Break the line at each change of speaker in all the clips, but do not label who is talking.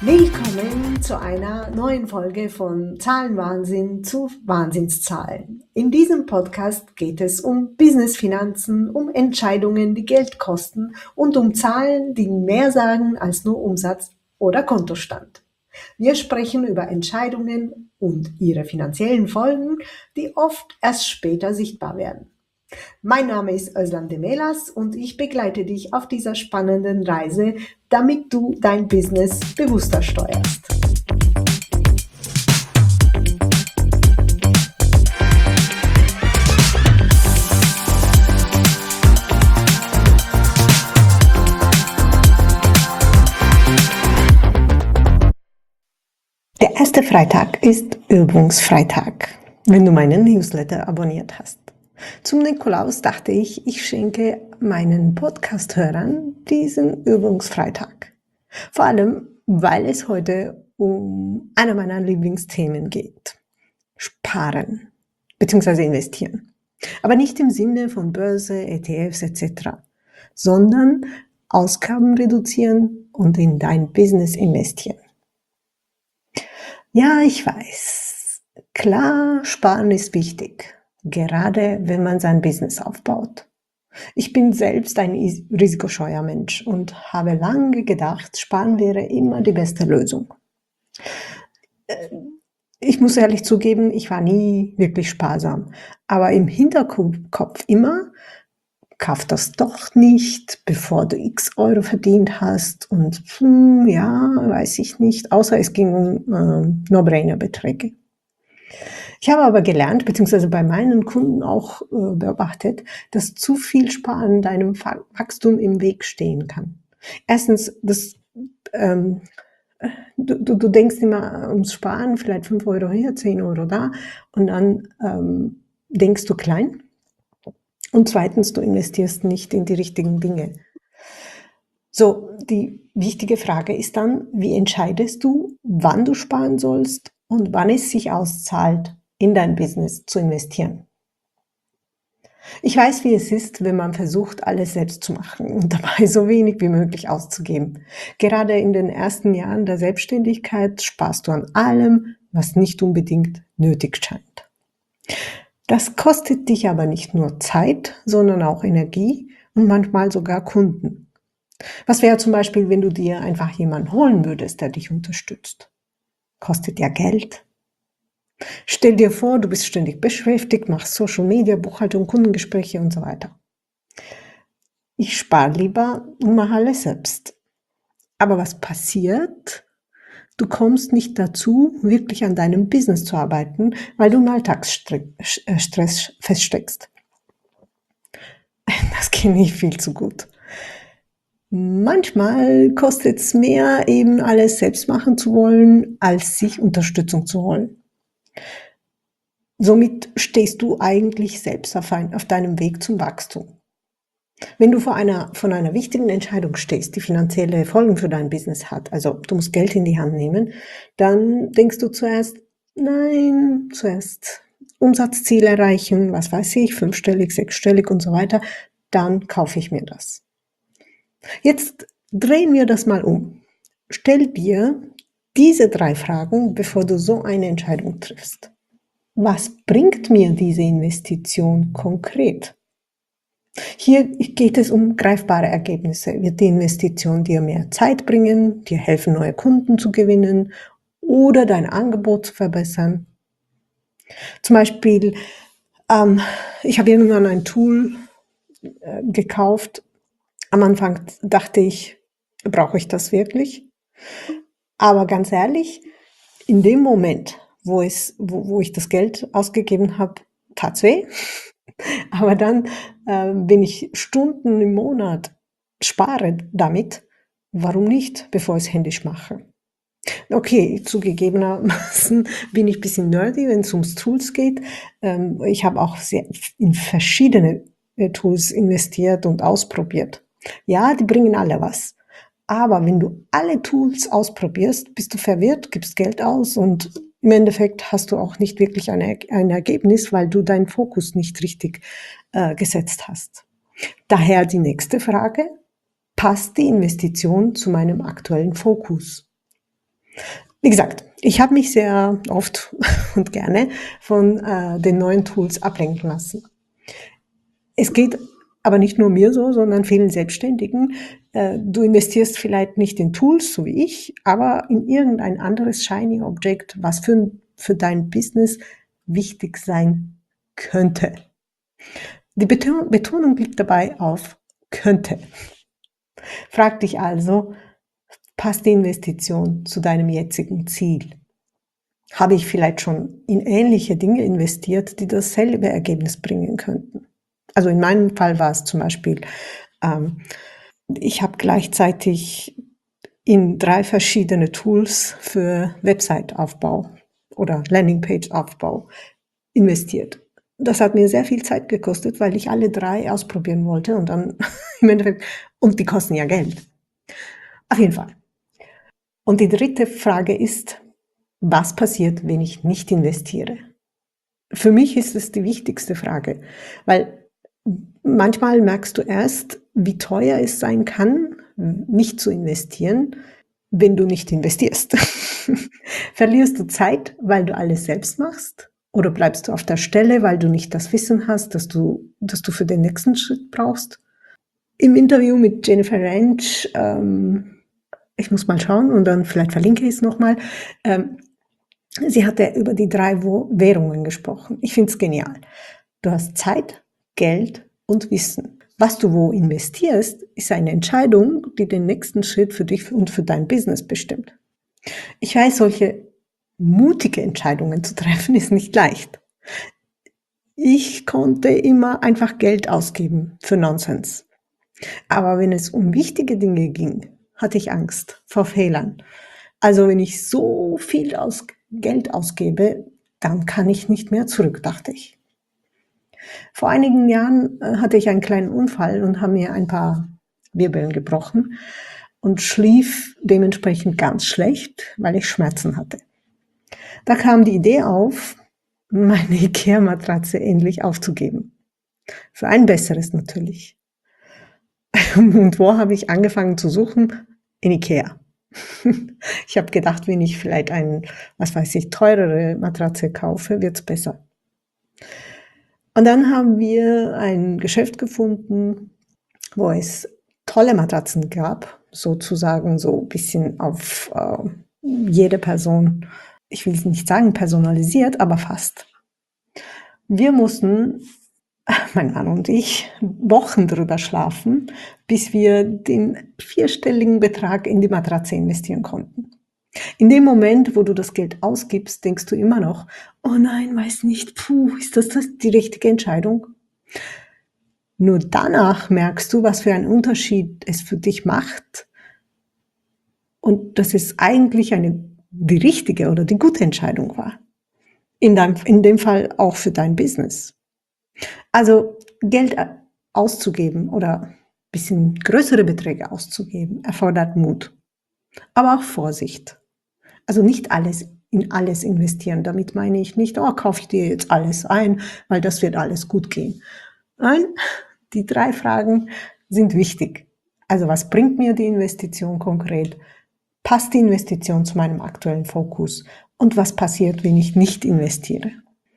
Willkommen zu einer neuen Folge von Zahlenwahnsinn zu Wahnsinnszahlen. In diesem Podcast geht es um Business-Finanzen, um Entscheidungen, die Geld kosten und um Zahlen, die mehr sagen als nur Umsatz oder Kontostand. Wir sprechen über Entscheidungen und ihre finanziellen Folgen, die oft erst später sichtbar werden. Mein Name ist Özlem Demelas und ich begleite dich auf dieser spannenden Reise, damit du dein Business bewusster steuerst. Der erste Freitag ist Übungsfreitag, wenn du meinen Newsletter abonniert hast. Zum Nikolaus dachte ich, ich schenke meinen Podcast-Hörern diesen Übungsfreitag. Vor allem, weil es heute um einer meiner Lieblingsthemen geht. Sparen bzw. investieren. Aber nicht im Sinne von Börse, ETFs etc., sondern Ausgaben reduzieren und in dein Business investieren. Ja, ich weiß. Klar, sparen ist wichtig, gerade wenn man sein Business aufbaut. Ich bin selbst ein risikoscheuer Mensch und habe lange gedacht, sparen wäre immer die beste Lösung. Ich muss ehrlich zugeben, ich war nie wirklich sparsam, aber im Hinterkopf immer, kauf das doch nicht, bevor du x Euro verdient hast und ja, weiß ich nicht, außer es ging um No-Brainer-Beträge. Ich habe aber gelernt, beziehungsweise bei meinen Kunden auch beobachtet, dass zu viel Sparen deinem Wachstum im Weg stehen kann. Erstens, du denkst immer ums Sparen, vielleicht 5 Euro hier, 10 Euro da und dann denkst du klein. Und zweitens, du investierst nicht in die richtigen Dinge. So, die wichtige Frage ist dann, wie entscheidest du, wann du sparen sollst und wann es sich auszahlt, in dein Business zu investieren? Ich weiß, wie es ist, wenn man versucht, alles selbst zu machen und dabei so wenig wie möglich auszugeben. Gerade in den ersten Jahren der Selbstständigkeit sparst du an allem, was nicht unbedingt nötig scheint. Das kostet dich aber nicht nur Zeit, sondern auch Energie und manchmal sogar Kunden. Was wäre zum Beispiel, wenn du dir einfach jemanden holen würdest, der dich unterstützt? Kostet ja Geld. Stell dir vor, du bist ständig beschäftigt, machst Social Media, Buchhaltung, Kundengespräche und so weiter. Ich spare lieber und mache alles selbst. Aber was passiert? Du kommst nicht dazu, wirklich an deinem Business zu arbeiten, weil du im Alltagsstress feststeckst. Das kenne ich viel zu gut. Manchmal kostet es mehr, eben alles selbst machen zu wollen, als sich Unterstützung zu holen. Somit stehst du eigentlich selbst auf deinem Weg zum Wachstum. Wenn du von einer wichtigen Entscheidung stehst, die finanzielle Folgen für dein Business hat, also du musst Geld in die Hand nehmen, dann denkst du zuerst Umsatzziel erreichen, was weiß ich, 5-stellig, 6-stellig und so weiter, dann kaufe ich mir das. Jetzt drehen wir das mal um. Stell dir diese 3 Fragen, bevor du so eine Entscheidung triffst. Was bringt mir diese Investition konkret? Hier geht es um greifbare Ergebnisse. Wird die Investition dir mehr Zeit bringen, dir helfen, neue Kunden zu gewinnen oder dein Angebot zu verbessern? Zum Beispiel, ich habe irgendwann ein Tool gekauft. Am Anfang dachte ich, brauche ich das wirklich? Aber ganz ehrlich, in dem Moment, wo ich das Geld ausgegeben habe, tat's weh. Aber dann, wenn ich Stunden im Monat spare damit, warum nicht, bevor ich es händisch mache? Okay, zugegebenermaßen bin ich ein bisschen nerdy, wenn es ums Tools geht. Ich habe auch in verschiedene Tools investiert und ausprobiert. Ja, die bringen alle was. Aber wenn du alle Tools ausprobierst, bist du verwirrt, gibst Geld aus und im Endeffekt hast du auch nicht wirklich ein Ergebnis, weil du deinen Fokus nicht richtig gesetzt hast. Daher die nächste Frage: Passt die Investition zu meinem aktuellen Fokus? Wie gesagt, ich habe mich sehr oft und gerne von den neuen Tools ablenken lassen. Es geht aber nicht nur mir so, sondern vielen Selbstständigen. Du investierst vielleicht nicht in Tools, so wie ich, aber in irgendein anderes Shiny Object, was für dein Business wichtig sein könnte. Die Betonung liegt dabei auf könnte. Frag dich also, passt die Investition zu deinem jetzigen Ziel? Habe ich vielleicht schon in ähnliche Dinge investiert, die dasselbe Ergebnis bringen könnten? Also in meinem Fall war es zum Beispiel, ähm, ich habe gleichzeitig in 3 verschiedene Tools für Website-Aufbau oder Landingpage-Aufbau investiert. Das hat mir sehr viel Zeit gekostet, weil ich alle 3 ausprobieren wollte und dann im Endeffekt, und die kosten ja Geld. Auf jeden Fall. Und die dritte Frage ist, was passiert, wenn ich nicht investiere? Für mich ist es die wichtigste Frage, weil manchmal merkst du erst, wie teuer es sein kann, nicht zu investieren, wenn du nicht investierst. Verlierst du Zeit, weil du alles selbst machst? Oder bleibst du auf der Stelle, weil du nicht das Wissen hast, das du für den nächsten Schritt brauchst? Im Interview mit Jennifer Ranch, ich muss mal schauen und dann vielleicht verlinke ich es nochmal, sie hatte über die 3 Währungen gesprochen. Ich finde es genial. Du hast Zeit, Geld und Wissen. Was du wo investierst, ist eine Entscheidung, die den nächsten Schritt für dich und für dein Business bestimmt. Ich weiß, solche mutige Entscheidungen zu treffen, ist nicht leicht. Ich konnte immer einfach Geld ausgeben für Nonsens. Aber wenn es um wichtige Dinge ging, hatte ich Angst vor Fehlern. Also wenn ich so viel Geld ausgebe, dann kann ich nicht mehr zurück, dachte ich. Vor einigen Jahren hatte ich einen kleinen Unfall und habe mir ein paar Wirbeln gebrochen und schlief dementsprechend ganz schlecht, weil ich Schmerzen hatte. Da kam die Idee auf, meine Ikea-Matratze endlich aufzugeben. Für ein besseres natürlich. Und wo habe ich angefangen zu suchen? In Ikea. Ich habe gedacht, wenn ich vielleicht was weiß ich, teurere Matratze kaufe, wird's besser. Und dann haben wir ein Geschäft gefunden, wo es tolle Matratzen gab, sozusagen so ein bisschen auf jede Person, ich will es nicht sagen personalisiert, aber fast. Wir mussten, mein Mann und ich, Wochen drüber schlafen, bis wir den 4-stelligen Betrag in die Matratze investieren konnten. In dem Moment, wo du das Geld ausgibst, denkst du immer noch, oh nein, weiß nicht, ist das die richtige Entscheidung? Nur danach merkst du, was für einen Unterschied es für dich macht und dass es eigentlich die richtige oder die gute Entscheidung war. In dem Fall auch für dein Business. Also Geld auszugeben oder ein bisschen größere Beträge auszugeben, erfordert Mut, aber auch Vorsicht. Also nicht in alles investieren. Damit meine ich nicht, oh, kaufe ich dir jetzt alles ein, weil das wird alles gut gehen. Nein, die 3 Fragen sind wichtig. Also was bringt mir die Investition konkret? Passt die Investition zu meinem aktuellen Fokus? Und was passiert, wenn ich nicht investiere?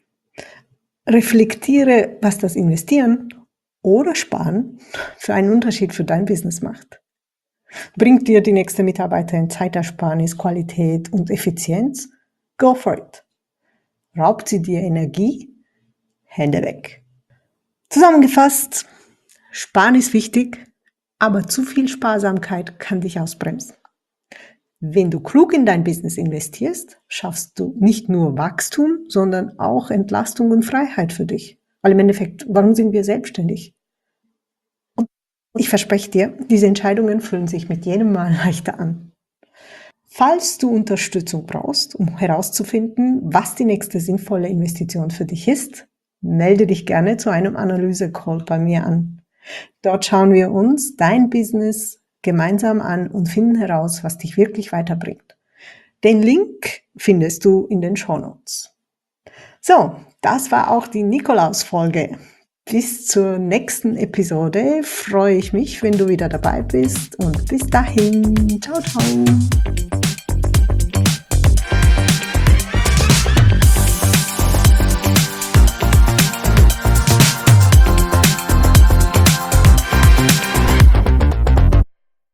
Reflektiere, was das Investieren oder Sparen für einen Unterschied für dein Business macht. Bringt dir die nächste Mitarbeiterin Zeitersparnis, Qualität und Effizienz? Go for it. Raubt sie dir Energie? Hände weg. Zusammengefasst, Sparen ist wichtig, aber zu viel Sparsamkeit kann dich ausbremsen. Wenn du klug in dein Business investierst, schaffst du nicht nur Wachstum, sondern auch Entlastung und Freiheit für dich. Weil im Endeffekt, warum sind wir selbstständig? Und ich verspreche dir, diese Entscheidungen fühlen sich mit jedem Mal leichter an. Falls du Unterstützung brauchst, um herauszufinden, was die nächste sinnvolle Investition für dich ist, melde dich gerne zu einem Analyse-Call bei mir an. Dort schauen wir uns dein Business gemeinsam an und finden heraus, was dich wirklich weiterbringt. Den Link findest du in den Shownotes. So, das war auch die Nikolaus-Folge. Bis zur nächsten Episode freue ich mich, wenn du wieder dabei bist und bis dahin. Ciao, ciao.